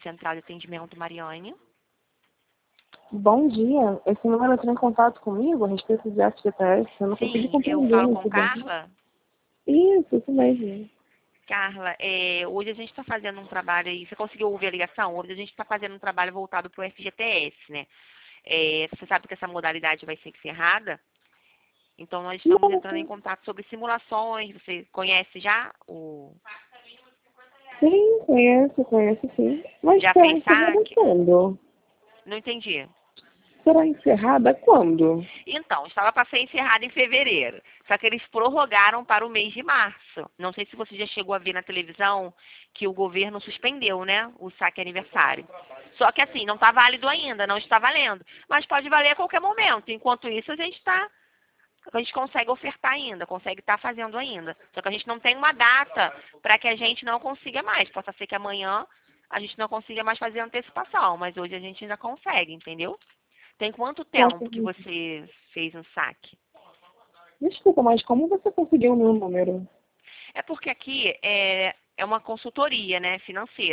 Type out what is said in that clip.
Central de Atendimento, Mariane. Bom dia. Esse número entrou em contato comigo a respeito de FGTS. Eu não consegui Sim, eu compreender falo com muito bem. Carla. Isso mesmo. Carla, hoje a gente está fazendo um trabalho aí, você conseguiu ouvir a ligação? Hoje a gente está fazendo um trabalho voltado para o FGTS, né? Você sabe que essa modalidade vai ser encerrada, então nós estamos entrando em contato sobre simulações, você conhece já o... Sim, conheço sim. Mas Já será fez encerrada saque? quando? Não entendi. Será encerrada quando? Então, estava para ser encerrada em fevereiro, só que eles prorrogaram para o mês de março. Não sei se você já chegou a ver na televisão que o governo suspendeu, né, o saque aniversário. Só que assim, não está válido ainda, não está valendo. Mas pode valer a qualquer momento. Enquanto isso, a gente consegue ofertar ainda, consegue estar fazendo ainda. Só que a gente não tem uma data para que a gente não consiga mais. Possa ser que amanhã a gente não consiga mais fazer antecipação, mas hoje a gente ainda consegue, entendeu? Tem quanto tempo que Certo. você fez um saque? Desculpa, mas como você conseguiu o meu número? É porque aqui é uma consultoria, né, financeira.